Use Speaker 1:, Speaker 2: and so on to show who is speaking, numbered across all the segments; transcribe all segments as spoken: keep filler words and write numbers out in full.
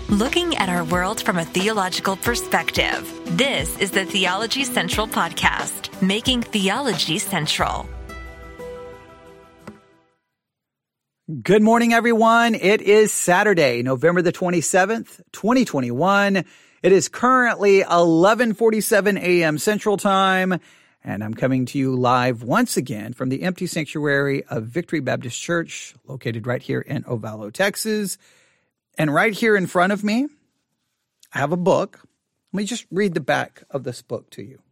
Speaker 1: Looking at our world from a theological perspective. This is the Theology Central Podcast, making theology central.
Speaker 2: Good morning, everyone. It is Saturday, November the twenty-seventh, twenty twenty-one. It is currently eleven forty-seven a.m. Central Time, and I'm coming to you live once again from the empty sanctuary of Victory Baptist Church, located right here in Ovalo, Texas. And right here in front of me, I have a book. Let me just read the back of this book to you.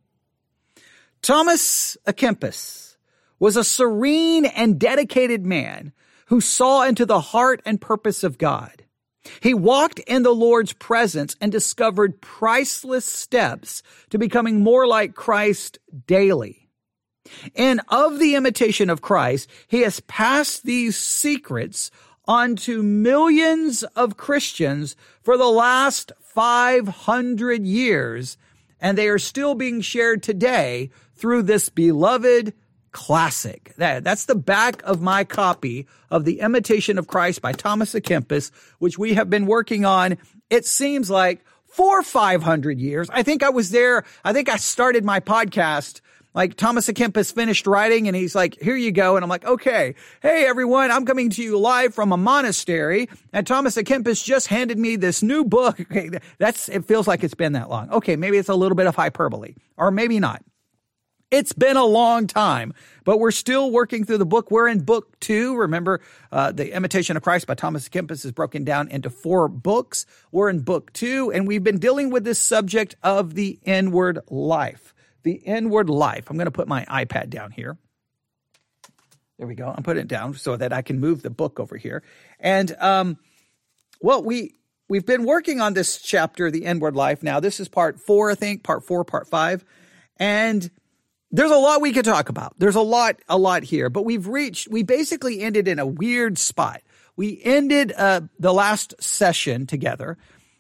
Speaker 2: Thomas à Kempis was a serene and dedicated man who saw into the heart and purpose of God. He walked in the Lord's presence and discovered priceless steps to becoming more like Christ daily. And of the imitation of Christ, he has passed these secrets on to millions of Christians for the last five hundred years, and they are still being shared today through this beloved classic. That, that's the back of my copy of The Imitation of Christ by Thomas à Kempis, which we have been working on, it seems like, for five hundred years. I think I was there. I think I started my podcast like Thomas à Kempis finished writing and he's like, here you go. And I'm like, okay, hey, everyone, I'm coming to you live from a monastery. And Thomas à Kempis just handed me this new book. Okay, that's, it feels like it's been that long. Okay, maybe it's a little bit of hyperbole or maybe not. It's been a long time, but we're still working through the book. We're in book two. Remember, uh, The Imitation of Christ by Thomas à Kempis is broken down into four books. We're in book two, and we've been dealing with this subject of the inward life. The inward life. I'm going to put my iPad down here. There we go. I'm putting it down so that I can move the book over here. And, um, well, we, we've been working on this chapter, the inward life. Now, this is part four, I think, part four, part five. And there's a lot we could talk about. There's a lot, a lot here, but we've reached, we basically ended in a weird spot. We ended, uh, the last session together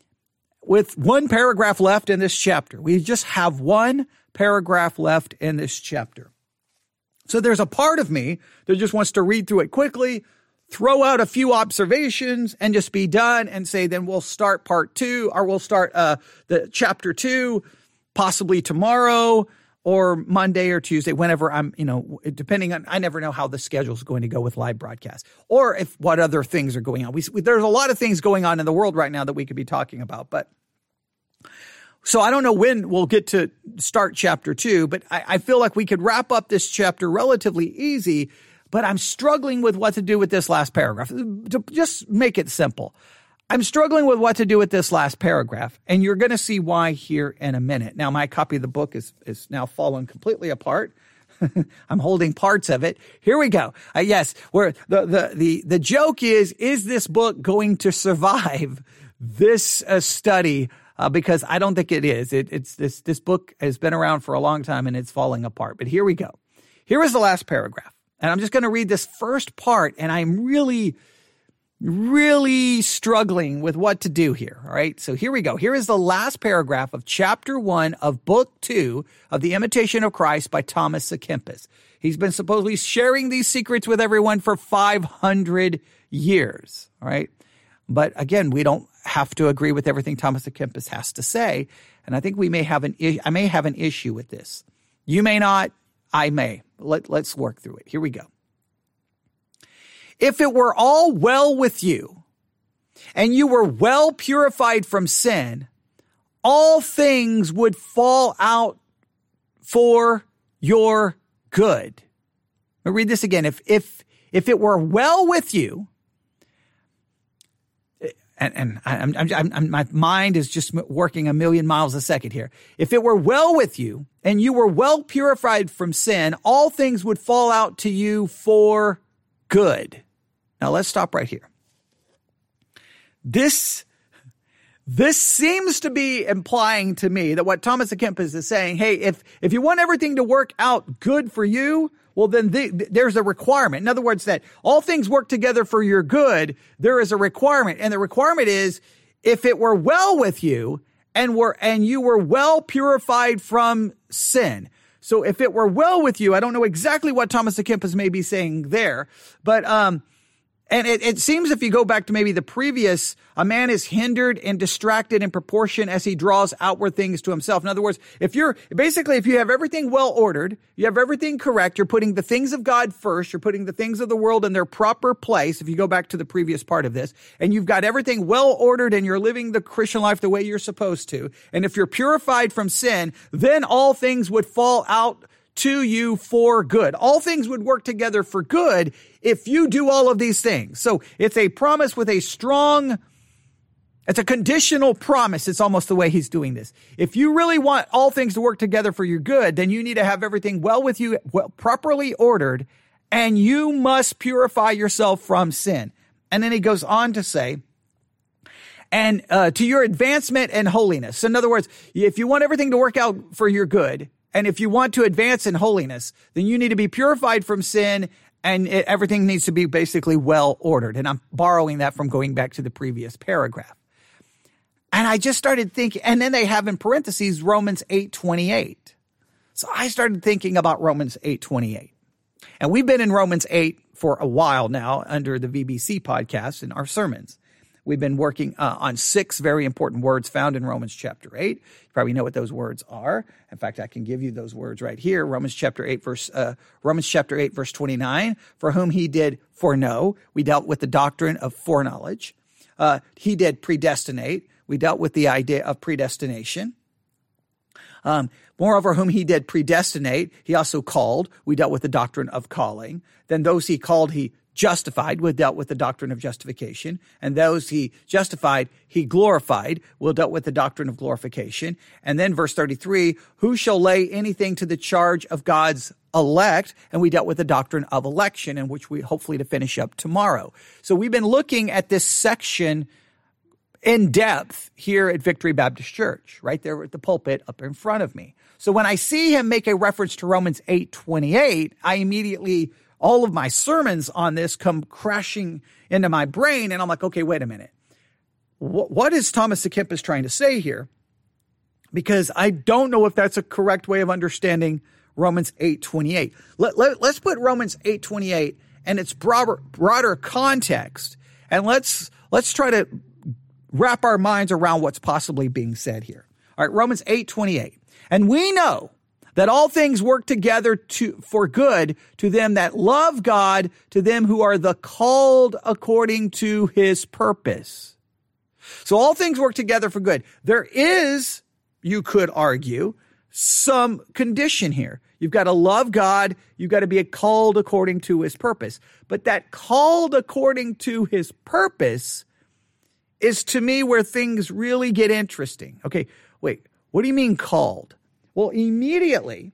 Speaker 2: with one paragraph left in this chapter. We just have one paragraph left in this chapter. So there's a part of me that just wants to read through it quickly, throw out a few observations, and just be done and say, then we'll start part two, or we'll start uh, the chapter two, possibly tomorrow or Monday or Tuesday, whenever I'm, you know, depending on, I never know how the schedule is going to go with live broadcasts or if what other things are going on. We, there's a lot of things going on in the world right now that we could be talking about, but so I don't know when we'll get to start chapter two, but I, I feel like we could wrap up this chapter relatively easy, but I'm struggling with what to do with this last paragraph. To just make it simple, I'm struggling with what to do with this last paragraph, and you're going to see why here in a minute. Now, my copy of the book is, is now fallen completely apart. I'm holding parts of it. Here we go. Uh, yes, where the, the, the, the joke is, is this book going to survive this uh, study? Uh, because I don't think it is. It, it's this, this book has been around for a long time and it's falling apart. But here we go. Here is the last paragraph. And I'm just going to read this first part. And I'm really, really struggling with what to do here. All right. So here we go. Here is the last paragraph of chapter one of book two of The Imitation of Christ by Thomas à Kempis. He's been supposedly sharing these secrets with everyone for five hundred years. All right. But again, we don't have to agree with everything Thomas à Kempis has to say. And I think we may have an, I may have an issue with this. You may not, I may. Let, let's work through it. Here we go. If it were all well with you and you were well purified from sin, all things would fall out for your good. I'll read this again. If, if, if it were well with you, And, and I'm, I'm, I'm, my mind is just working a million miles a second here. If it were well with you and you were well purified from sin, all things would fall out to you for good. Now let's stop right here. This, this seems to be implying to me that what Thomas à Kempis is saying, hey, if, if you want everything to work out good for you, well, then the, there's a requirement. In other words, that all things work together for your good. There is a requirement. And the requirement is if it were well with you and were, and you were well purified from sin. So if it were well with you, I don't know exactly what Thomas à Kempis may be saying there, but, um, And it, it seems if you go back to maybe the previous, a man is hindered and distracted in proportion as he draws outward things to himself. In other words, if you're, basically, if you have everything well ordered, you have everything correct, you're putting the things of God first, you're putting the things of the world in their proper place, if you go back to the previous part of this, and you've got everything well ordered and you're living the Christian life the way you're supposed to, and if you're purified from sin, then all things would fall out to you for good. All things would work together for good if you do all of these things. So it's a promise with a strong, it's a conditional promise. It's almost the way he's doing this. If you really want all things to work together for your good, then you need to have everything well with you, well, properly ordered, and you must purify yourself from sin. And then he goes on to say, and uh, to your advancement and holiness. So in other words, if you want everything to work out for your good, and if you want to advance in holiness, then you need to be purified from sin, and it, everything needs to be basically well ordered. And I'm borrowing that from going back to the previous paragraph. And I just started thinking, and then they have in parentheses Romans eight twenty-eight. So I started thinking about Romans eight twenty-eight. And we've been in Romans eight for a while now under the V B C podcast in our sermons. We've been working uh, on six very important words found in Romans chapter eight. You probably know what those words are. In fact, I can give you those words right here. Romans chapter eight, verse uh, Romans chapter eight, verse twenty-nine. For whom he did foreknow, we dealt with the doctrine of foreknowledge. Uh, he did predestinate. We dealt with the idea of predestination. Um, moreover, whom he did predestinate, he also called. We dealt with the doctrine of calling. Then those he called, he justified. We dealt with the doctrine of justification. And those he justified, he glorified. We dealt with the doctrine of glorification. And then verse thirty-three, who shall lay anything to the charge of God's elect? And we dealt with the doctrine of election, in which we hopefully to finish up tomorrow. So we've been looking at this section in depth here at Victory Baptist Church, right there at the pulpit up in front of me. So when I see him make a reference to Romans eight twenty-eight, I immediately, all of my sermons on this come crashing into my brain, and I'm like, okay, wait a minute. What, what is Thomas à Kempis trying to say here? Because I don't know if that's a correct way of understanding Romans eight twenty-eight. Let, let, let's put Romans eight twenty-eight and its broader, broader context, and let's let's try to wrap our minds around what's possibly being said here. All right, Romans eight twenty-eight. And we know that all things work together to for good to them that love God, to them who are the called according to his purpose. So all things work together for good. There is, you could argue, some condition here. You've got to love God. You've got to be called according to his purpose. But that called according to his purpose is, to me, where things really get interesting. Okay, wait, what do you mean called? Well, immediately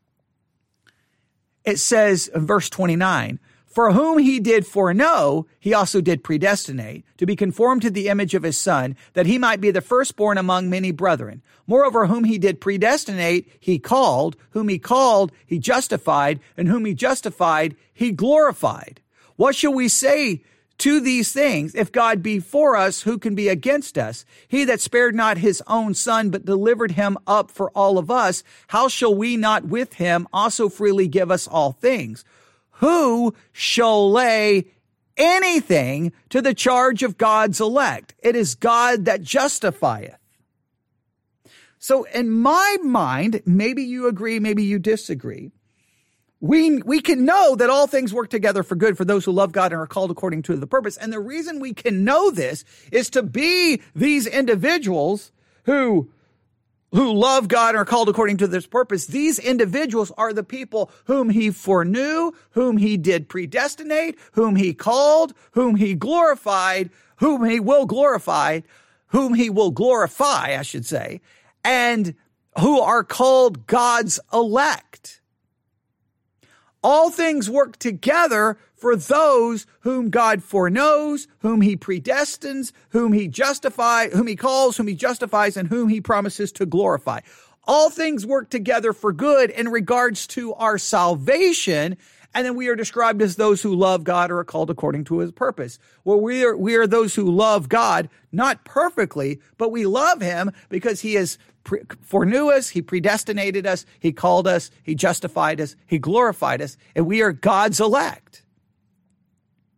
Speaker 2: it says in verse twenty-nine, for whom he did foreknow, he also did predestinate to be conformed to the image of his son, that he might be the firstborn among many brethren. Moreover, whom he did predestinate, he called. Whom he called, he justified. And whom he justified, he glorified. What shall we say to these things? If God be for us, who can be against us? He that spared not his own son, but delivered him up for all of us, how shall we not with him also freely give us all things? Who shall lay anything to the charge of God's elect? It is God that justifieth. So in my mind, maybe you agree, maybe you disagree. We, we can know that all things work together for good for those who love God and are called according to the purpose. And the reason we can know this is to be these individuals who, who love God and are called according to this purpose. These individuals are the people whom he foreknew, whom he did predestinate, whom he called, whom he glorified, whom he will glorify, whom he will glorify, I should say, and who are called God's elect. All things work together for those whom God foreknows, whom he predestines, whom he justifies, whom he calls, whom he justifies, and whom he promises to glorify. All things work together for good in regards to our salvation. And then we are described as those who love God or are called according to his purpose. Well, we are, we are those who love God, not perfectly, but we love him because he has pre- foreknew us, he predestinated us, he called us, he justified us, he glorified us, and we are God's elect.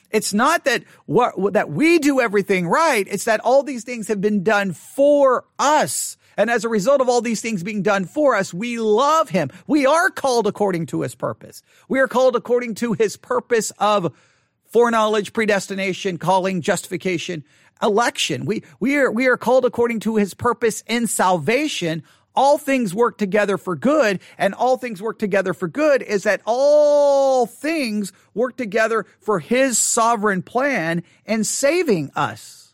Speaker 2: It's not that what, that we do everything right. It's that all these things have been done for us. And as a result of all these things being done for us, we love him. We are called according to his purpose. We are called according to his purpose of foreknowledge, predestination, calling, justification, election. We, we are, we are called according to his purpose in salvation. All things work together for good, and all things work together for good is that all things work together for his sovereign plan in saving us.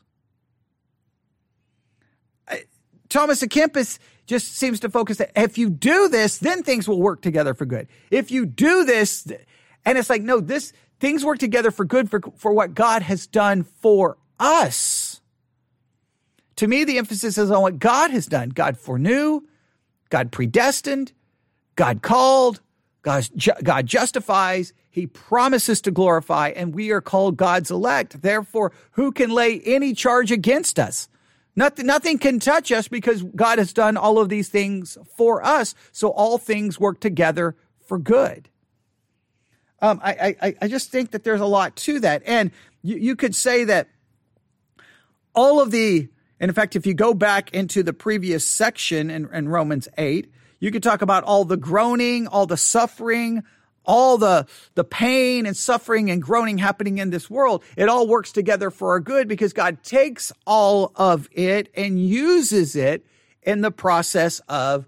Speaker 2: Thomas à Kempis just seems to focus that if you do this, then things will work together for good. If you do this, and it's like, no, this things work together for good for, for what God has done for us. To me, the emphasis is on what God has done. God foreknew, God predestined, God called, God, God justifies, he promises to glorify, and we are called God's elect. Therefore, who can lay any charge against us? Nothing, nothing can touch us because God has done all of these things for us. So all things work together for good. Um, I, I, I just think that there's a lot to that. And you, you could say that all of the, and in fact, if you go back into the previous section in, in Romans eight, you could talk about all the groaning, all the suffering, all the, the pain and suffering and groaning happening in this world. It all works together for our good because God takes all of it and uses it in the process of,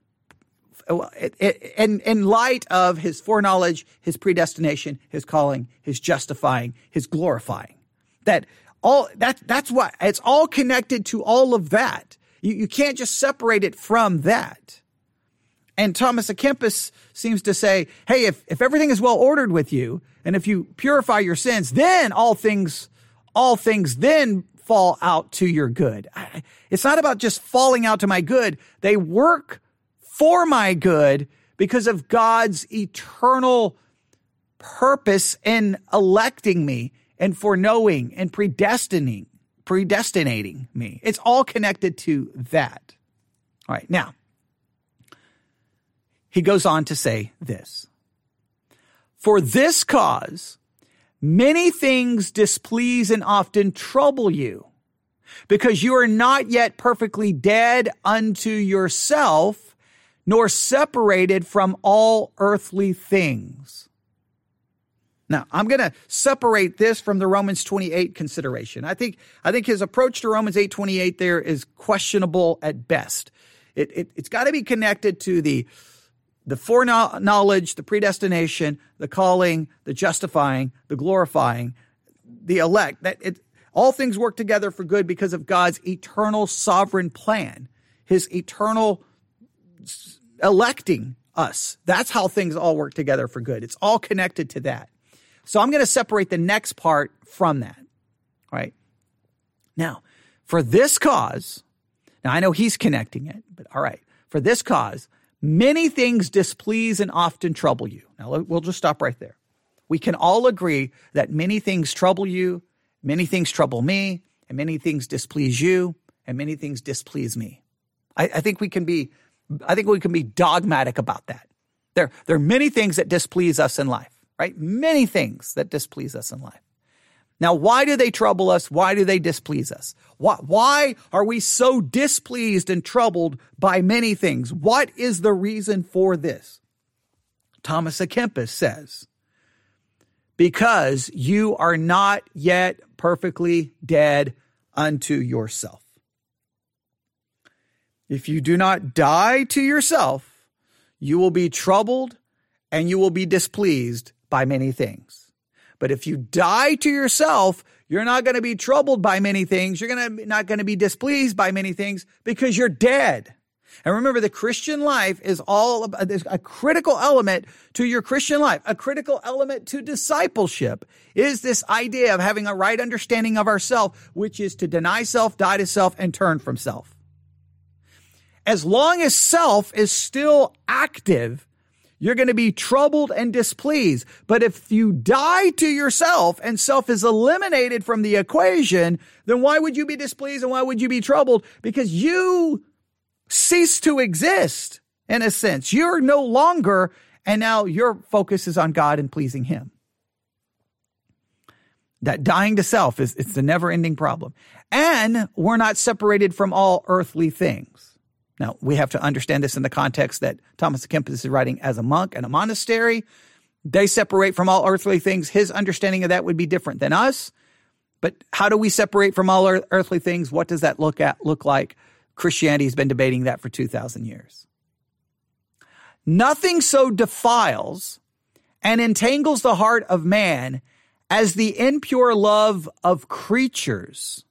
Speaker 2: in, in light of his foreknowledge, his predestination, his calling, his justifying, his glorifying. That all that that's what it's all connected to all of that. You, you can't just separate it from that. And Thomas à Kempis seems to say, hey, if, if everything is well ordered with you, and if you purify your sins, then all things, all things then fall out to your good. It's not about just falling out to my good. They work for my good because of God's eternal purpose in electing me and foreknowing and predestining, predestinating me. It's all connected to that. All right, now, he goes on to say this. For this cause, many things displease and often trouble you, because you are not yet perfectly dead unto yourself, nor separated from all earthly things. Now, I'm going to separate this from the Romans twenty-eight consideration. I think, I think his approach to Romans eight twenty-eight there is questionable at best. It, it, it's got to be connected to the The foreknowledge, the predestination, the calling, the justifying, the glorifying, the elect. That it, all things work together for good because of God's eternal sovereign plan, his eternal electing us. That's how things all work together for good. It's all connected to that. So I'm going to separate the next part from that. All right. Now, for this cause, now I know he's connecting it, but all right. For this cause, many things displease and often trouble you. Now, we'll just stop right there. We can all agree that many things trouble you, many things trouble me, and many things displease you, and many things displease me. I, I think we can be, I think we can be dogmatic about that. There, there are many things that displease us in life, right? Many things that displease us in life. Now, why do they trouble us? Why do they displease us? Why, why are we so displeased and troubled by many things? What is the reason for this? Thomas à Kempis says, because you are not yet perfectly dead unto yourself. If you do not die to yourself, you will be troubled and you will be displeased by many things. But if you die to yourself, you're not going to be troubled by many things. You're going to not going to be displeased by many things because you're dead. And remember, the Christian life is all about, there's a critical element to your Christian life. A critical element to discipleship is this idea of having a right understanding of ourselves, which is to deny self, die to self, and turn from self. As long as self is still active, you're going to be troubled and displeased. But if you die to yourself and self is eliminated from the equation, then why would you be displeased and why would you be troubled? Because you cease to exist in a sense. You're no longer, and now your focus is on God and pleasing him. That dying to self is it's the never-ending problem. And we're not separated from all earthly things. Now, we have to understand this in the context that Thomas à Kempis is writing as a monk in a monastery. They separate from all earthly things. His understanding of that would be different than us. But how do we separate from all earthly things? What does that look at look like? Christianity has been debating that for two thousand years. Nothing so defiles and entangles the heart of man as the impure love of creatures.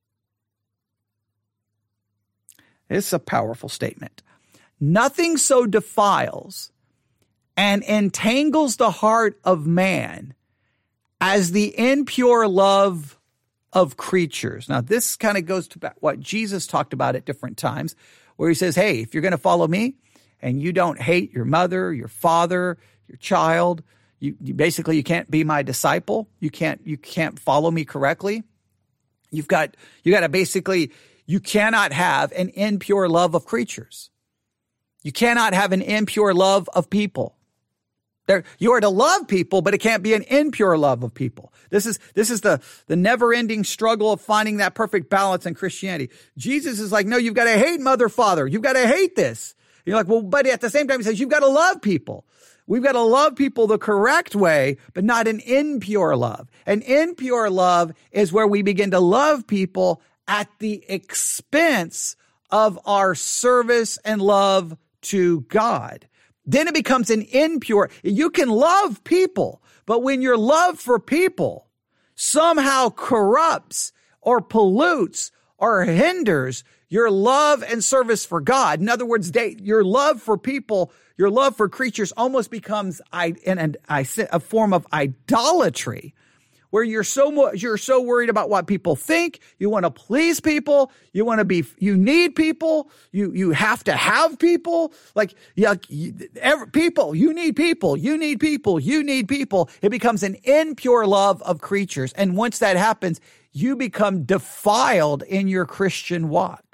Speaker 2: It's a powerful statement. Nothing so defiles and entangles the heart of man as the impure love of creatures. Now, this kind of goes to what Jesus talked about at different times, where he says, hey, if you're going to follow me and you don't hate your mother, your father, your child, you, you basically, you can't be my disciple. You can't, you can't follow me correctly. You've got, you got to basically, you cannot have an impure love of creatures. You cannot have an impure love of people. There, you are to love people, but it can't be an impure love of people. This is this is the, the never-ending struggle of finding that perfect balance in Christianity. Jesus is like, no, you've got to hate mother, father. You've got to hate this. You're like, well, but at the same time, he says, you've got to love people. We've got to love people the correct way, but not an impure love. An impure love is where we begin to love people at the expense of our service and love to God. Then it becomes an impure. You can love people, but when your love for people somehow corrupts or pollutes or hinders your love and service for God, in other words, they, your love for people, your love for creatures almost becomes I, an, a, a form of idolatry, where you're so you're so worried about what people think. You want to please people. You want to be. You need people. You you have to have people. Like yeah, every, people. You need people. You need people. You need people. It becomes an impure love of creatures, and once that happens, you become defiled in your Christian walk.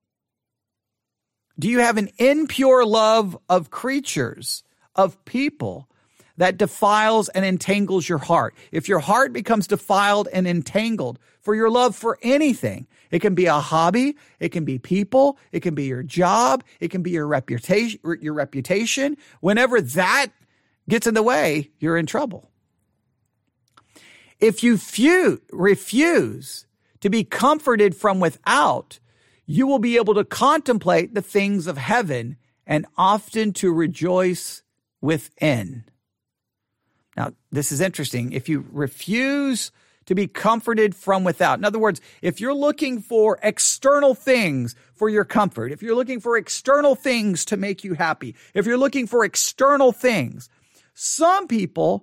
Speaker 2: Do you have an impure love of creatures, of people, that defiles and entangles your heart? If your heart becomes defiled and entangled for your love for anything, it can be a hobby, it can be people, it can be your job, it can be your reputation, your reputation. Whenever that gets in the way, you're in trouble. If you few, refuse to be comforted from without, you will be able to contemplate the things of heaven and often to rejoice within. Now, this is interesting. If you refuse to be comforted from without, in other words, if you're looking for external things for your comfort, if you're looking for external things to make you happy, if you're looking for external things, some people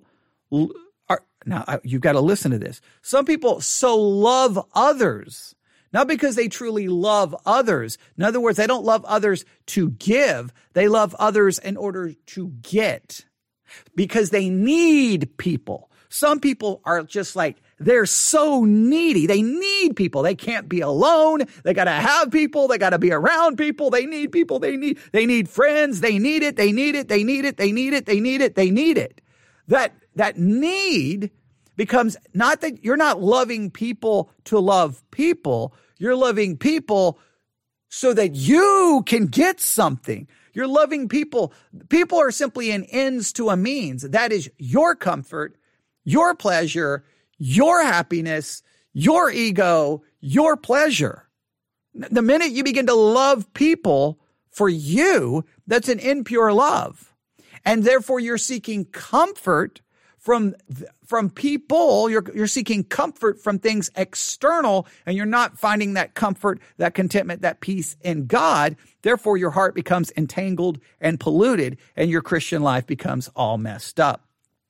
Speaker 2: are, now you've got to listen to this. Some people so love others, not because they truly love others. In other words, they don't love others to give. They love others in order to get, because they need people. Some people are just like, they're so needy. They need people. They can't be alone. They got to have people. They got to be around people. They need people. They need, they need friends. They need it. They need it. They need it. They need it. They need it. They need it. That, that need becomes not that you're not loving people to love people. You're loving people so that you can get something. You're loving people. People are simply an ends to a means. That is your comfort, your pleasure, your happiness, your ego, your pleasure. The minute you begin to love people for you, that's an impure love. And therefore you're seeking comfort from, from people. You're, you're seeking comfort from things external, and you're not finding that comfort, that contentment, that peace in God. Therefore, your heart becomes entangled and polluted, and your Christian life becomes all messed up.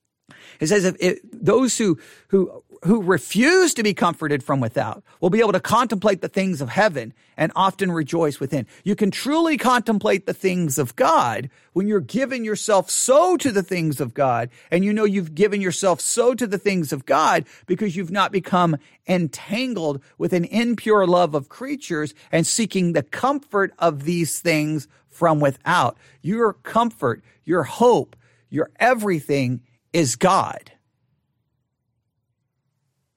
Speaker 2: It says if it, those who, who, who refuse to be comforted from without will be able to contemplate the things of heaven and often rejoice within. You can truly contemplate the things of God when you're giving yourself so to the things of God, and you know you've given yourself so to the things of God because you've not become entangled with an impure love of creatures and seeking the comfort of these things from without. Your comfort, your hope, your everything is God.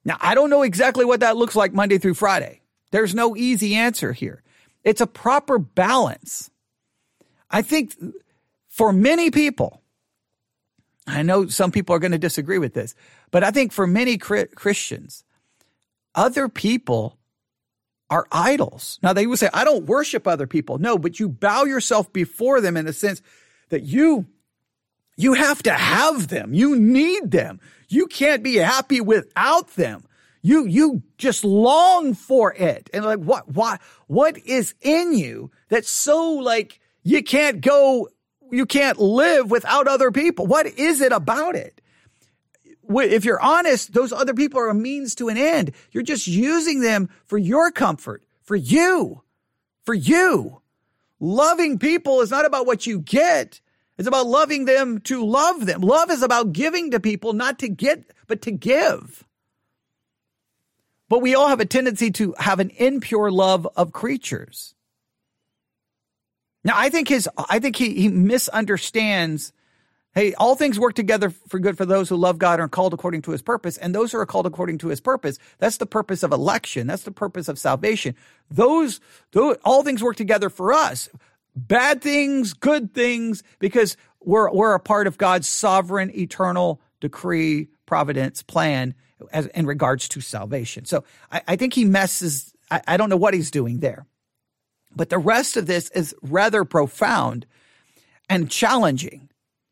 Speaker 2: Now, I don't know exactly what that looks like Monday through Friday. There's no easy answer here. It's a proper balance. I think for many people, I know some people are going to disagree with this, but I think for many Christians, other people are idols. Now, they would say, I don't worship other people. No, but you bow yourself before them in the sense that you, you have to have them. You need them. You can't be happy without them. You, you just long for it. And like, what, what, what is in you that's so like, you can't go, you can't live without other people? What is it about it? If you're honest, those other people are a means to an end. You're just using them for your comfort, for you, for you. Loving people is not about what you get. It's about loving them to love them. Love is about giving to people, not to get, but to give. But we all have a tendency to have an impure love of creatures. Now, I think his, I think he, he misunderstands. Hey, all things work together for good for those who love God and are called according to his purpose. And those who are called according to his purpose, that's the purpose of election. That's the purpose of salvation. Those, those all things work together for us. Bad things, good things, because we're, we're a part of God's sovereign, eternal decree, providence, plan as, in regards to salvation. So I, I think he messes, I, I don't know what he's doing there. But the rest of this is rather profound and challenging.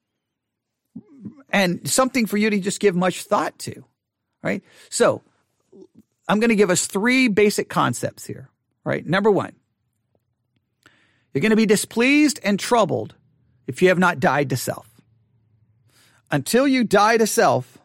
Speaker 2: And something for you to just give much thought to, right? So I'm going to give us three basic concepts here, right? Number one, you're going to be displeased and troubled if you have not died to self. Until you die to self.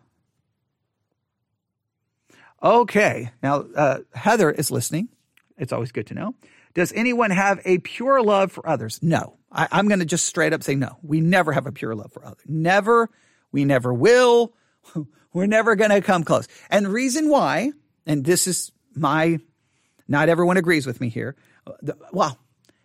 Speaker 2: Okay. Now, uh, Heather is listening. It's always good to know. Does anyone have a pure love for others? No. I, I'm going to just straight up say no. We never have a pure love for others. Never. We never will. We're never going to come close. And the reason why, and this is my, not everyone agrees with me here. Well,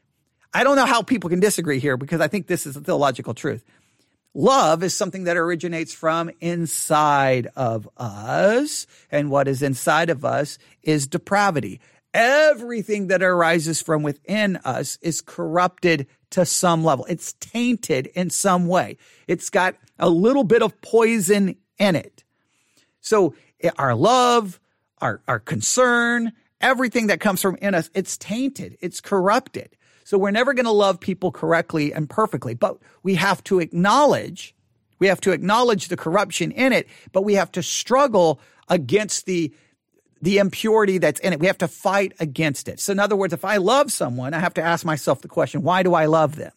Speaker 2: I don't know how people can disagree here because I think this is a theological truth. Love is something that originates from inside of us. And what is inside of us is depravity. Everything that arises from within us is corrupted to some level. It's tainted in some way. It's got a little bit of poison in it. So our love, our, our concern, everything that comes from in us, it's tainted. It's corrupted. So we're never going to love people correctly and perfectly, but we have to acknowledge, we have to acknowledge the corruption in it, but we have to struggle against the the impurity that's in it. We have to fight against it. So in other words, if I love someone, I have to ask myself the question, why do I love them?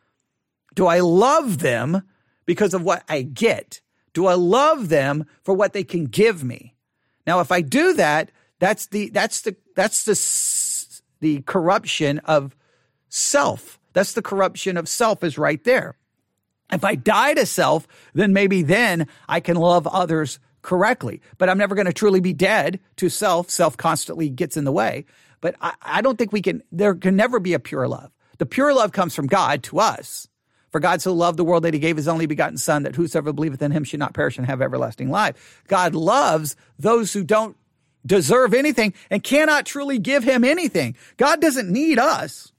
Speaker 2: Do I love them because of what I get? Do I love them for what they can give me? Now, if I do that, that's the, that's the, that's the, the corruption of self. That's the corruption of self is right there. If I die to self, then maybe then I can love others correctly, but I'm never going to truly be dead to self. Self constantly gets in the way, but I, I don't think we can, there can never be a pure love. The pure love comes from God to us. For God so loved the world that he gave his only begotten son, that whosoever believeth in him should not perish and have everlasting life. God loves those who don't deserve anything and cannot truly give him anything. God doesn't need us.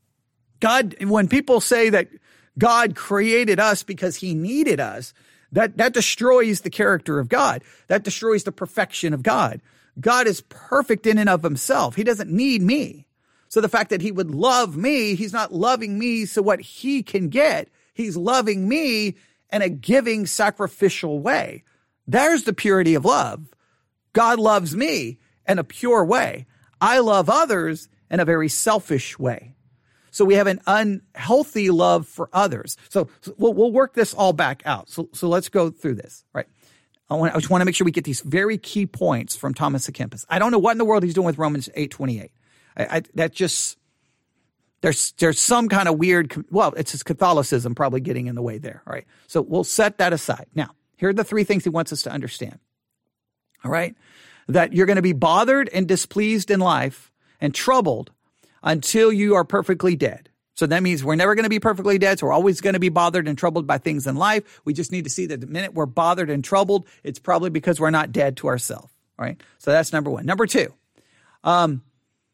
Speaker 2: God, when people say that God created us because he needed us, That that destroys the character of God. That destroys the perfection of God. God is perfect in and of himself. He doesn't need me. So the fact that he would love me, he's not loving me so what he can get. He's loving me in a giving, sacrificial way. There's the purity of love. God loves me in a pure way. I love others in a very selfish way. So we have an unhealthy love for others. So, so we'll, we'll work this all back out. So, so let's go through this, right? I, want, I just want to make sure we get these very key points from Thomas à Kempis. I don't know what in the world he's doing with Romans eight twenty-eight. I, I, that just, there's, there's some kind of weird, well, it's his Catholicism probably getting in the way there. All right. So we'll set that aside. Now, here are the three things he wants us to understand. All right. That you're going to be bothered and displeased in life and troubled until you are perfectly dead. So that means we're never going to be perfectly dead. So we're always going to be bothered and troubled by things in life. We just need to see that the minute we're bothered and troubled, it's probably because we're not dead to ourselves. All right. So that's number one. Number two, um,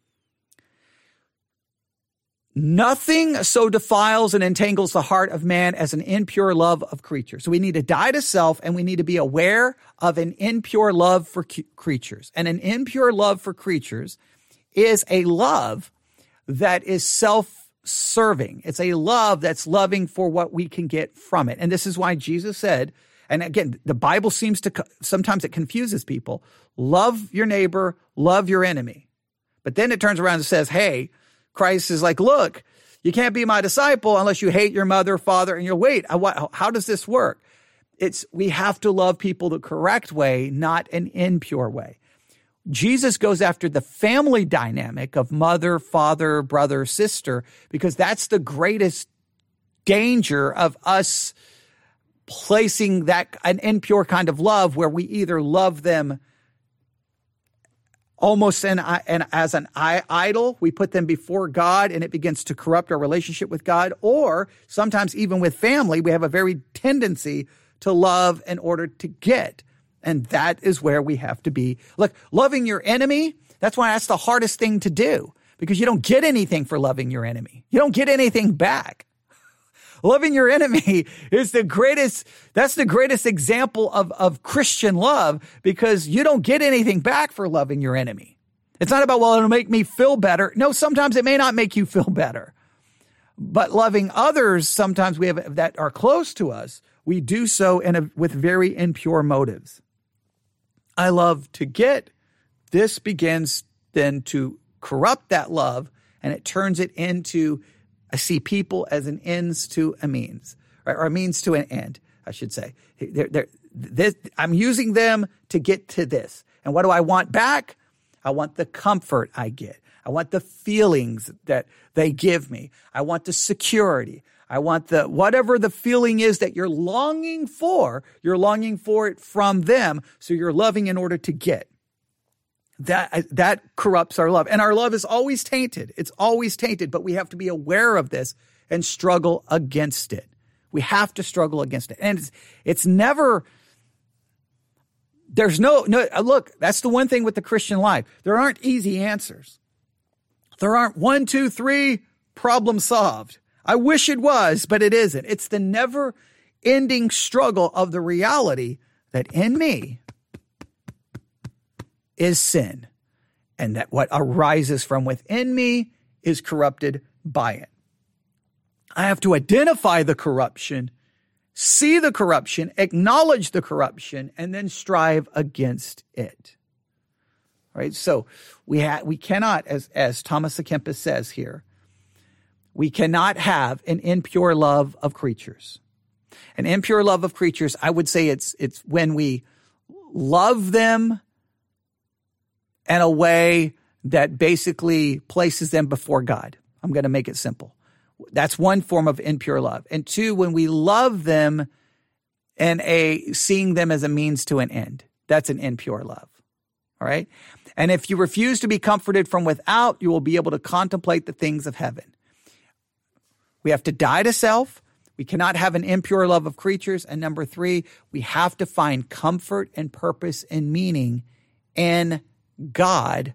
Speaker 2: nothing so defiles and entangles the heart of man as an impure love of creatures. So we need to die to self, and we need to be aware of an impure love for cu- creatures. And an impure love for creatures is a love that is self-serving. It's a love that's loving for what we can get from it. And this is why Jesus said, and again, the Bible seems to, sometimes it confuses people. Love your neighbor, love your enemy. But then it turns around and says, hey, Christ is like, look, you can't be my disciple unless you hate your mother, father, and your wait. How does this work? It's, we have to love people the correct way, not an impure way. Jesus goes after the family dynamic of mother, father, brother, sister, because that's the greatest danger of us placing that an impure kind of love where we either love them almost an, an, as an idol, we put them before God and it begins to corrupt our relationship with God, or sometimes even with family, we have a very tendency to love in order to get. And that is where we have to be. Look, loving your enemy, that's why that's the hardest thing to do, because you don't get anything for loving your enemy. You don't get anything back. Loving your enemy is the greatest, that's the greatest example of, of Christian love, because you don't get anything back for loving your enemy. It's not about, well, it'll make me feel better. No, sometimes it may not make you feel better. But loving others, sometimes we have that are close to us, we do so in a, with very impure motives. I love to get. This begins then to corrupt that love, and it turns it into, I see people as an ends to a means, right? Or a means to an end, I should say. They're, they're, this, I'm using them to get to this. And what do I want back? I want the comfort I get. I want the feelings that they give me. I want the security. I want the, whatever the feeling is that you're longing for, you're longing for it from them. So you're loving in order to get. That, that corrupts our love. And our love is always tainted. It's always tainted, but we have to be aware of this and struggle against it. We have to struggle against it. And it's, it's never, there's no, no, look, that's the one thing with the Christian life. There aren't easy answers. There aren't one, two, three, problem solved. I wish it was, but it isn't. It's the never ending struggle of the reality that in me is sin, and that what arises from within me is corrupted by it. I have to identify the corruption, see the corruption, acknowledge the corruption, and then strive against it. All right? So we ha- we cannot, as, as Thomas à Kempis says here, we cannot have an impure love of creatures. An impure love of creatures, I would say it's it's when we love them in a way that basically places them before God. I'm going to make it simple. That's one form of impure love. And two, when we love them and a seeing them as a means to an end. That's an impure love. All right? And if you refuse to be comforted from without, you will be able to contemplate the things of heaven. We have to die to self. We cannot have an impure love of creatures. And number three, we have to find comfort and purpose and meaning in God.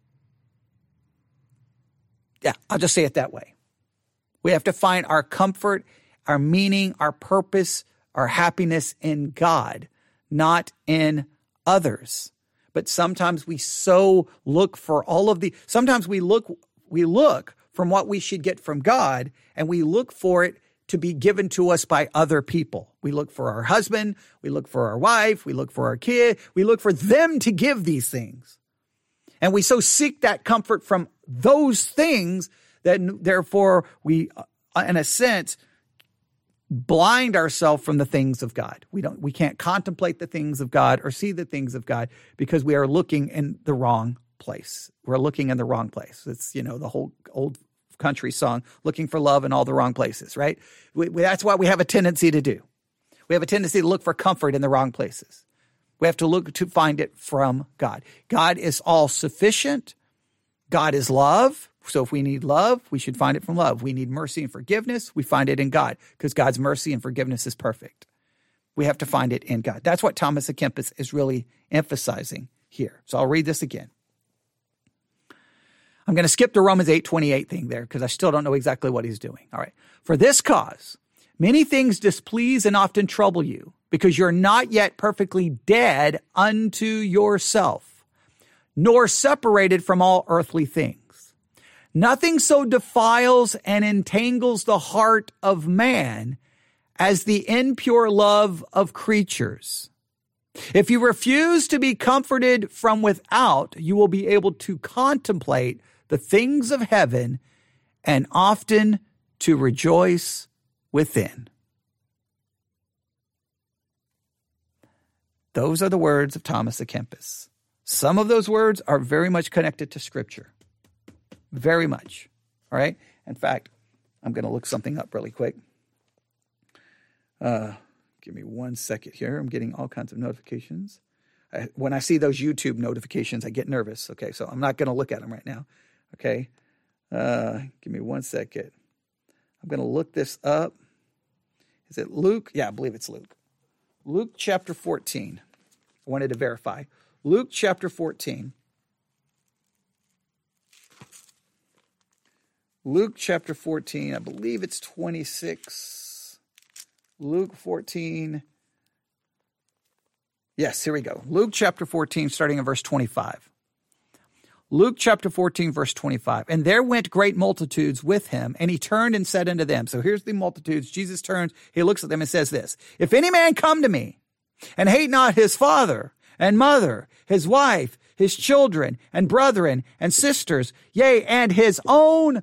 Speaker 2: Yeah, I'll just say it that way. We have to find our comfort, our meaning, our purpose, our happiness in God, not in others. But sometimes we so look for all of the, sometimes we look, we look from what we should get from God, and we look for it to be given to us by other people. We look for our husband, we look for our wife, we look for our kid, we look for them to give these things. And we so seek that comfort from those things that therefore we, in a sense, blind ourselves from the things of God. We don't, we can't contemplate the things of God or see the things of God because we are looking in the wrong place. We're looking in the wrong place. It's, you know, the whole old country song, looking for love in all the wrong places, right? We, we, that's what we have a tendency to do. We have a tendency to look for comfort in the wrong places. We have to look to find it from God. God is all sufficient. God is love. So if we need love, we should find it from love. We need mercy and forgiveness. We find it in God because God's mercy and forgiveness is perfect. We have to find it in God. That's what Thomas à Kempis is really emphasizing here. So I'll read this again. I'm going to skip the Romans eight twenty-eight thing there because I still don't know exactly what he's doing. All right. For this cause, many things displease and often trouble you because you're not yet perfectly dead unto yourself, nor separated from all earthly things. Nothing so defiles and entangles the heart of man as the impure love of creatures. If you refuse to be comforted from without, you will be able to contemplate the things of heaven and often to rejoice within. Those are the words of Thomas à Kempis. Some of those words are very much connected to Scripture. Very much. All right? In fact, I'm going to look something up really quick. Uh, give me one second here. I'm getting all kinds of notifications. I, when I see those YouTube notifications, I get nervous. Okay, so I'm not going to look at them right now. Okay, uh, give me one second. I'm going to look this up. Is it Luke? Yeah, I believe it's Luke. Luke chapter fourteen. I wanted to verify. Luke chapter fourteen. Luke chapter fourteen, I believe it's twenty-six. Luke fourteen. Yes, here we go. Luke chapter fourteen, starting in verse twenty-five. Luke chapter fourteen, verse twenty-five. And there went great multitudes with him, and he turned and said unto them. So here's the multitudes. Jesus turns, he looks at them and says this. If any man come to me and hate not his father and mother, his wife, his children and brethren and sisters, yea, and his own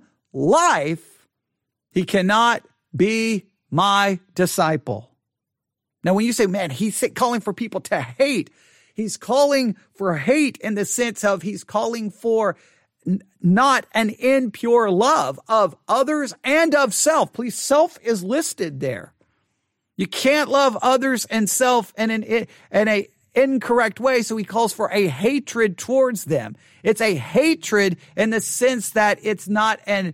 Speaker 2: life, he cannot be my disciple. Now, when you say, man, he's calling for people to hate, he's calling for hate in the sense of he's calling for n- not an impure love of others and of self. Please, self is listed there. You can't love others and self in an in a incorrect way, so he calls for a hatred towards them. It's a hatred in the sense that it's not an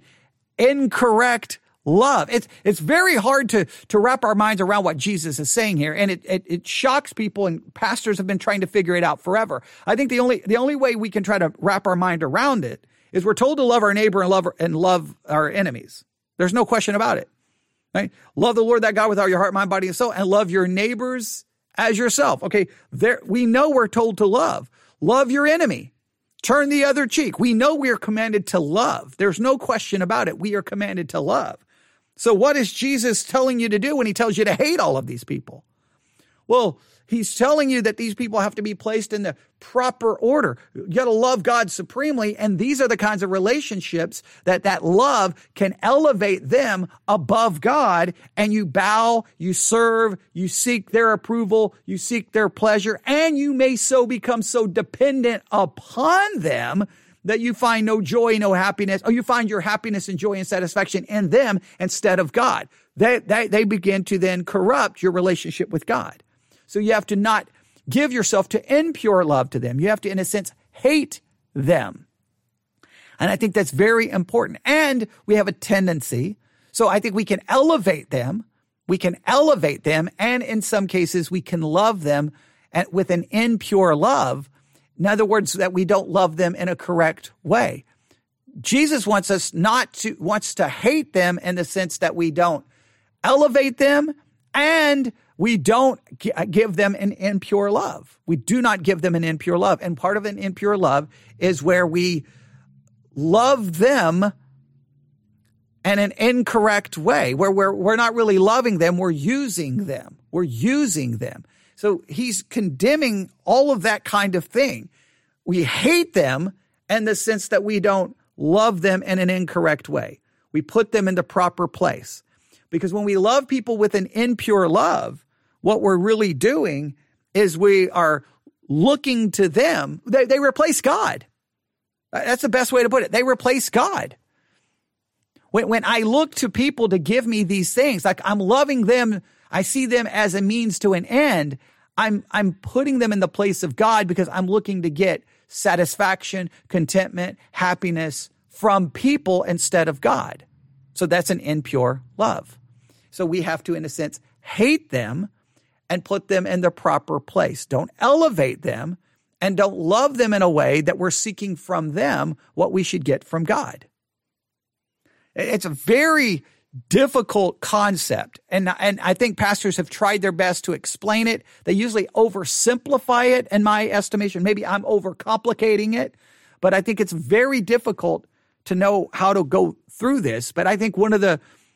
Speaker 2: incorrect love. It's it's very hard to to wrap our minds around what Jesus is saying here, and it, it it shocks people, and pastors have been trying to figure it out forever. I think the only the only way we can try to wrap our mind around it is we're told to love our neighbor and love and love our enemies. There's no question about it. Right? Love the Lord thy God with all your heart, mind, body, and soul, and love your neighbors as yourself. Okay, there we know we're told to love. Love your enemy. Turn the other cheek. We know we are commanded to love. There's no question about it. We are commanded to love. So what is Jesus telling you to do when he tells you to hate all of these people? Well, he's telling you that these people have to be placed in the proper order. You got to love God supremely, and these are the kinds of relationships that that love can elevate them above God, and you bow, you serve, you seek their approval, you seek their pleasure, and you may so become so dependent upon them that you find no joy, no happiness, or you find your happiness and joy and satisfaction in them instead of God. They, they, they begin to then corrupt your relationship with God. So you have to not give yourself to impure love to them. You have to, in a sense, hate them. And I think that's very important. And we have a tendency, so I think we can elevate them. We can elevate them, and in some cases, we can love them at, with an impure love. In other words, that we don't love them in a correct way. Jesus wants us not to, wants to hate them in the sense that we don't elevate them and we don't give them an impure love. We do not give them an impure love. And part of an impure love is where we love them in an incorrect way, where we're, we're not really loving them, we're using them. We're using them. So he's condemning all of that kind of thing. We hate them in the sense that we don't love them in an incorrect way. We put them in the proper place. Because when we love people with an impure love, what we're really doing is we are looking to them. They, they replace God. That's the best way to put it. They replace God. When, when I look to people to give me these things, like I'm loving them, I see them as a means to an end. I'm, I'm putting them in the place of God because I'm looking to get satisfaction, contentment, happiness from people instead of God. So that's an impure love. So we have to, in a sense, hate them and put them in the proper place. Don't elevate them and don't love them in a way that we're seeking from them what we should get from God. It's a very difficult concept. And, and I think pastors have tried their best to explain it. They usually oversimplify it in my estimation. Maybe I'm overcomplicating it, but I think it's very difficult to know how to go through this. But I think one of the,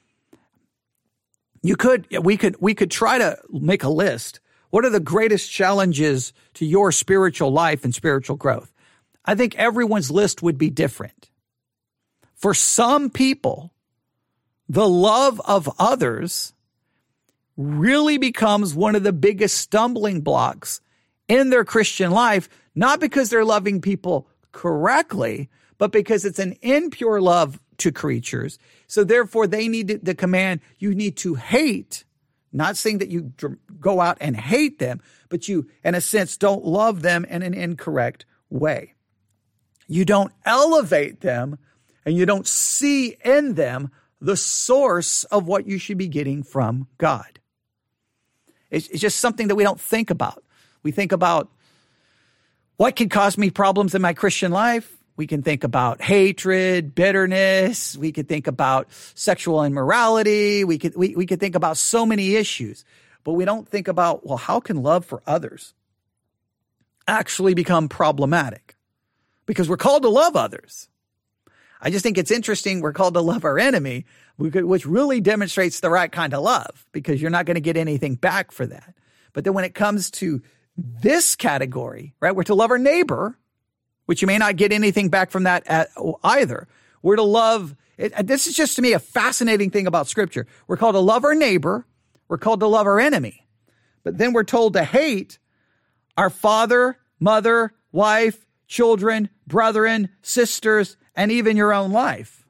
Speaker 2: you could, we could, we could try to make a list. What are the greatest challenges to your spiritual life and spiritual growth? I think everyone's list would be different. For some people, the love of others really becomes one of the biggest stumbling blocks in their Christian life, not because they're loving people correctly, but because it's an impure love to creatures. So therefore, they need the command, you need to hate. Not saying that you go out and hate them, but you, in a sense, don't love them in an incorrect way. You don't elevate them, and you don't see in them the source of what you should be getting from God. It's, it's just something that we don't think about. We think about what can cause me problems in my Christian life. We can think about hatred, bitterness. We could think about sexual immorality. We could, we, we could think about so many issues, but we don't think about, well, how can love for others actually become problematic? Because we're called to love others. I just think it's interesting. We're called to love our enemy, which really demonstrates the right kind of love, because you're not going to get anything back for that. But then when it comes to this category, right, we're to love our neighbor, which you may not get anything back from that at, either. We're to love, it, this is just to me a fascinating thing about Scripture. We're called to love our neighbor. We're called to love our enemy. But then we're told to hate our father, mother, wife, children, brethren, sisters, and even your own life.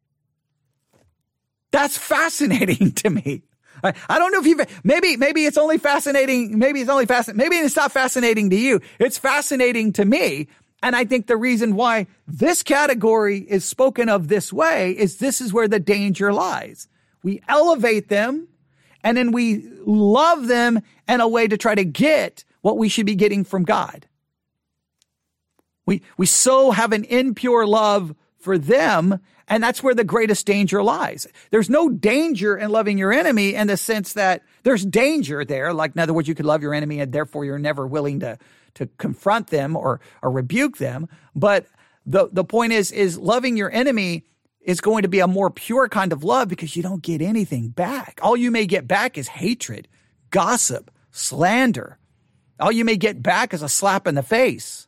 Speaker 2: That's fascinating to me. I, I don't know if you've, maybe, maybe it's only fascinating, maybe it's only fascinating, maybe it's not fascinating to you. It's fascinating to me. And I think the reason why this category is spoken of this way is this is where the danger lies. We elevate them, and then we love them in a way to try to get what we should be getting from God. We, we so have an impure love for them, and that's where the greatest danger lies. There's no danger in loving your enemy in the sense that there's danger there. Like, in other words, you could love your enemy and therefore you're never willing to to confront them or, or rebuke them. But the, the point is, is loving your enemy is going to be a more pure kind of love because you don't get anything back. All you may get back is hatred, gossip, slander. All you may get back is a slap in the face.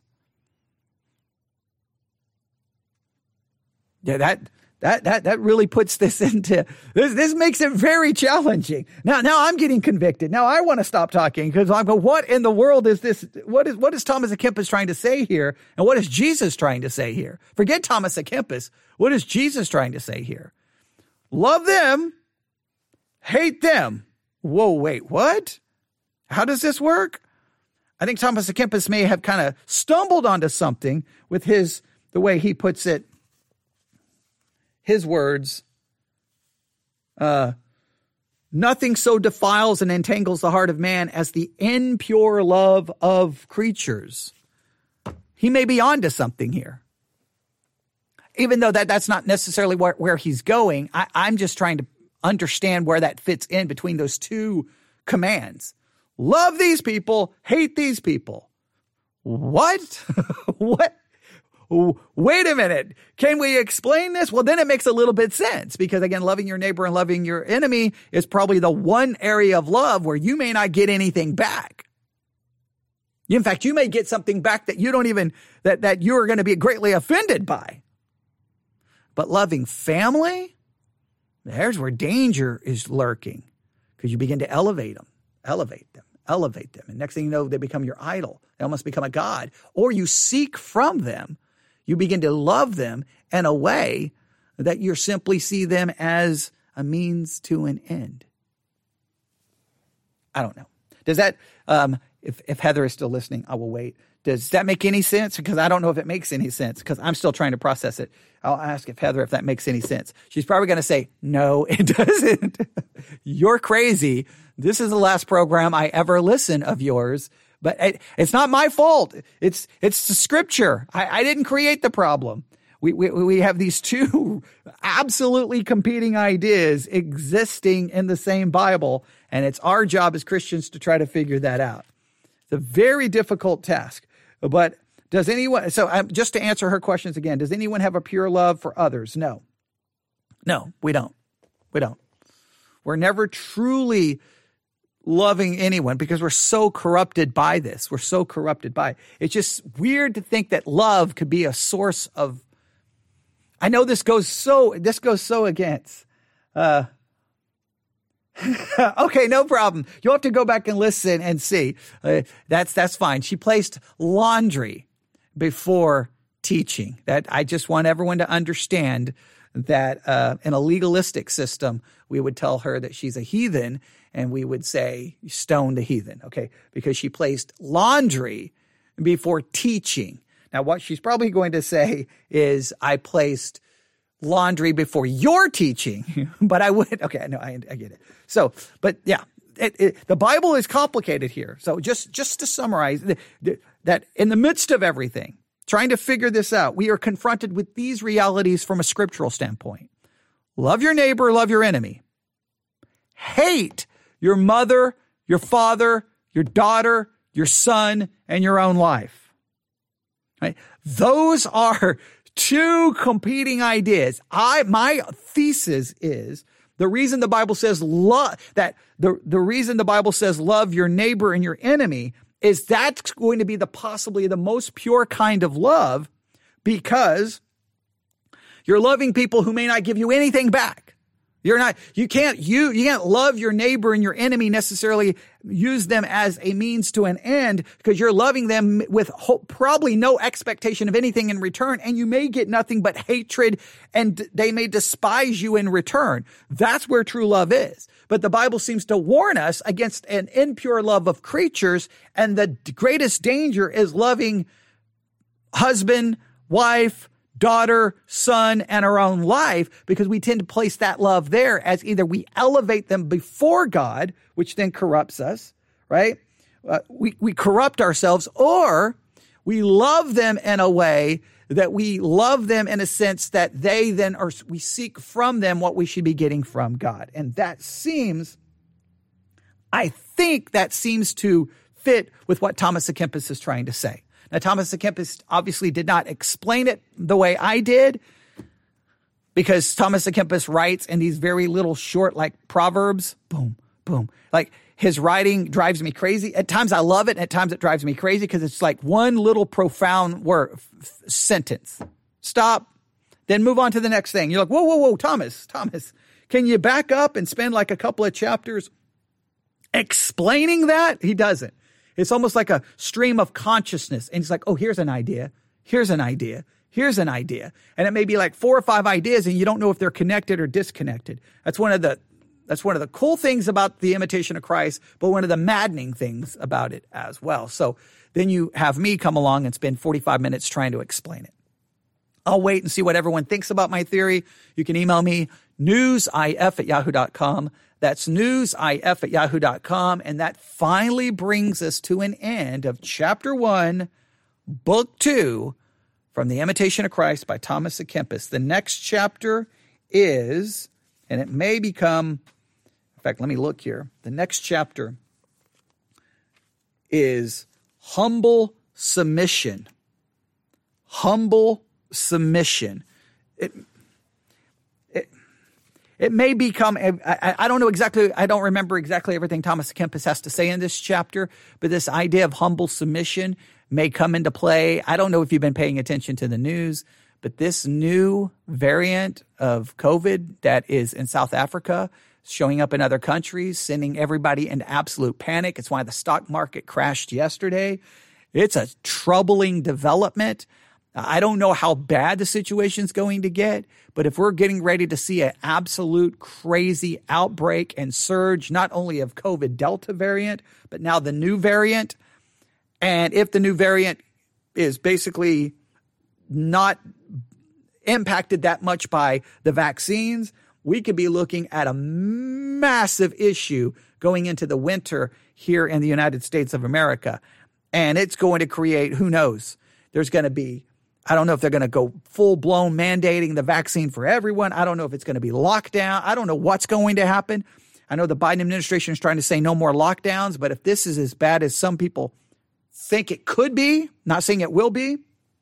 Speaker 2: Yeah, that that that that really puts this into this. This makes it very challenging. Now, now I'm getting convicted. Now I want to stop talking because I'm going, what in the world is this? What is what is Thomas à Kempis trying to say here, and what is Jesus trying to say here? Forget Thomas à Kempis. What is Jesus trying to say here? Love them, hate them. Whoa, wait, what? How does this work? I think Thomas à Kempis may have kind of stumbled onto something with his the way he puts it. His words, uh, nothing so defiles and entangles the heart of man as the impure love of creatures. He may be onto something here. Even though that, that's not necessarily where, where he's going, I, I'm just trying to understand where that fits in between those two commands. Love these people, hate these people. What? What? Wait a minute. Can we explain this? Well, then it makes a little bit sense because, again, loving your neighbor and loving your enemy is probably the one area of love where you may not get anything back. In fact, you may get something back that you don't even, that, that you're going to be greatly offended by. But loving family, there's where danger is lurking because you begin to elevate them, elevate them, elevate them. And next thing you know, they become your idol. They almost become a god. Or you seek from them. You begin to love them in a way that you simply see them as a means to an end. I don't know. Does that, um, if, if Heather is still listening, I will wait. Does that make any sense? Because I don't know if it makes any sense because I'm still trying to process it. I'll ask if Heather, if that makes any sense. She's probably going to say, no, it doesn't. You're crazy. This is the last program I ever listen of yours. But it, it's not my fault. It's it's the scripture. I, I didn't create the problem. We, we we have these two absolutely competing ideas existing in the same Bible, and it's our job as Christians to try to figure that out. It's a very difficult task. But does anyone, so um, just to answer her questions again, does anyone have a pure love for others? No. No, we don't. We don't. We're never truly loving anyone because we're so corrupted by this. We're so corrupted by it. It's just weird to think that love could be a source of, I know this goes so, this goes so against, uh, okay, no problem. You'll have to go back and listen and see. Uh, that's, that's fine. She placed laundry before teaching. That I just want everyone to understand that, uh, in a legalistic system, we would tell her that she's a heathen, and we would say, stone the heathen, okay? Because she placed laundry before teaching. Now, what she's probably going to say is, I placed laundry before your teaching, but I would, okay, no, I, I get it. So, but yeah, it, it, the Bible is complicated here. So just, just to summarize, the, the, that in the midst of everything, trying to figure this out, we are confronted with these realities from a scriptural standpoint. Love your neighbor, love your enemy. Hate your mother, your father, your daughter, your son, and your own life. Right? Those are two competing ideas. I, my thesis is the reason the Bible says love, that the, the reason the Bible says love your neighbor and your enemy is that's going to be the possibly the most pure kind of love, because you're loving people who may not give you anything back. You're not, you can't, you, you can't love your neighbor and your enemy necessarily use them as a means to an end, because you're loving them with hope, probably no expectation of anything in return. And you may get nothing but hatred, and they may despise you in return. That's where true love is. But the Bible seems to warn us against an impure love of creatures. And the greatest danger is loving husband, wife, daughter, son, and our own life, because we tend to place that love there as either we elevate them before God, which then corrupts us, right? Uh, we, we corrupt ourselves, or we love them in a way that we love them in a sense that they then are, we seek from them what we should be getting from God. And that seems, I think that seems to fit with what Thomas à Kempis is trying to say. Now, Thomas à Kempis obviously did not explain it the way I did, because Thomas à Kempis writes in these very little short, like proverbs, boom, boom. Like his writing drives me crazy. At times I love it. At times it drives me crazy because it's like one little profound word, f- sentence. Stop, then move on to the next thing. You're like, whoa, whoa, whoa, Thomas, Thomas, can you back up and spend like a couple of chapters explaining that? He doesn't. It's almost like a stream of consciousness. And it's like, oh, here's an idea. Here's an idea. Here's an idea. And it may be like four or five ideas, and you don't know if they're connected or disconnected. That's one of the, that's one of the cool things about the Imitation of Christ, but one of the maddening things about it as well. So then you have me come along and spend forty-five minutes trying to explain it. I'll wait and see what everyone thinks about my theory. You can email me, newsif at yahoo dot com. That's newsif at yahoo dot com. And that finally brings us to an end of chapter one, book two, from The Imitation of Christ by Thomas à Kempis. The next chapter is, and it may become, in fact, let me look here. The next chapter is humble submission. Humble submission. It, it, It may become, I, I don't know exactly, I don't remember exactly everything Thomas à Kempis has to say in this chapter, but this idea of humble submission may come into play. I don't know if you've been paying attention to the news, but this new variant of COVID that is in South Africa, showing up in other countries, sending everybody into absolute panic. It's why the stock market crashed yesterday. It's a troubling development. I don't know how bad the situation's going to get, but if we're getting ready to see an absolute crazy outbreak and surge, not only of COVID Delta variant, but now the new variant, and if the new variant is basically not impacted that much by the vaccines, we could be looking at a massive issue going into the winter here in the United States of America. And it's going to create, who knows, there's going to be, I don't know if they're going to go full-blown mandating the vaccine for everyone. I don't know if it's going to be lockdown. I don't know what's going to happen. I know the Biden administration is trying to say no more lockdowns, but if this is as bad as some people think it could be, not saying it will be,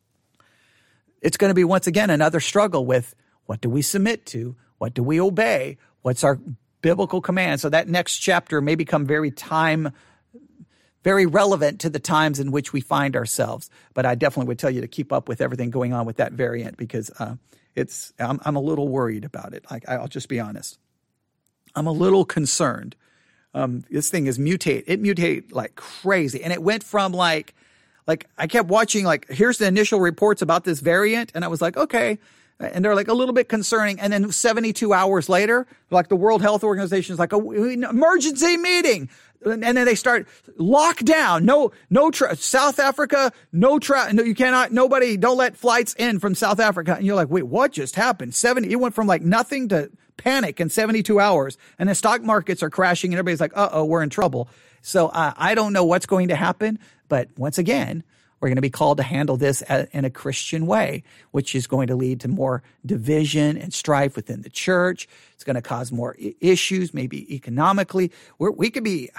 Speaker 2: it's going to be once again another struggle with what do we submit to? What do we obey? What's our biblical command? So that next chapter may become very time very relevant to the times in which we find ourselves. But I definitely would tell you to keep up with everything going on with that variant because uh, it's I'm, I'm a little worried about it. Like, I'll just be honest. I'm a little concerned. Um, this thing is mutate. It mutate like crazy. And it went from like, like I kept watching, like, here's the initial reports about this variant. And I was like, okay. And they're like a little bit concerning. And then seventy-two hours later, like the World Health Organization is like, a emergency meeting. And then they start lockdown. No, no, tra- South Africa, no, tra- no, you cannot, nobody, don't let flights in from South Africa. And you're like, wait, what just happened? seventy, it went from like nothing to panic in seventy-two hours. And the stock markets are crashing and everybody's like, uh oh, we're in trouble. So uh, I don't know what's going to happen. But once again, we're going to be called to handle this in a Christian way, which is going to lead to more division and strife within the church. It's going to cause more issues, maybe economically. We're, we could be,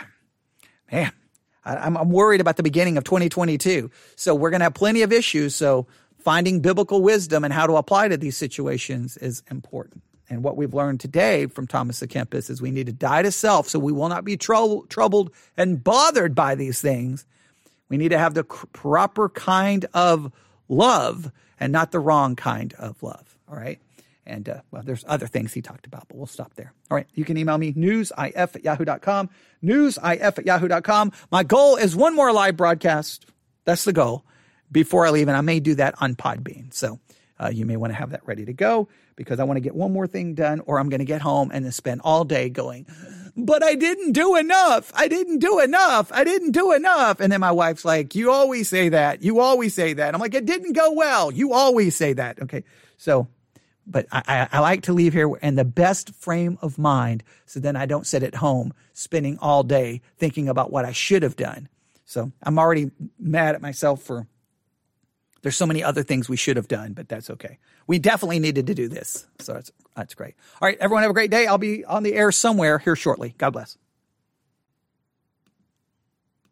Speaker 2: man, I'm, I'm worried about the beginning of twenty twenty-two. So we're going to have plenty of issues. So finding biblical wisdom and how to apply to these situations is important. And what we've learned today from Thomas à Kempis is we need to die to self so we will not be trou- troubled and bothered by these things. We need to have the proper kind of love and not the wrong kind of love. All right. And, uh, well, there's other things he talked about, but we'll stop there. All right. You can email me, newsif at yahoo dot com, newsif at yahoo dot com. My goal is one more live broadcast. That's the goal before I leave. And I may do that on Podbean. So uh, you may want to have that ready to go because I want to get one more thing done or I'm going to get home and then spend all day going, but I didn't do enough. I didn't do enough. I didn't do enough. And then my wife's like, you always say that. You always say that. I'm like, it didn't go well. You always say that. Okay. So, but I, I, I like to leave here in the best frame of mind. So then I don't sit at home spending all day thinking about what I should have done. So I'm already mad at myself for, there's so many other things we should have done, but that's okay. We definitely needed to do this. So that's, that's great. All right, everyone have a great day. I'll be on the air somewhere here shortly. God bless.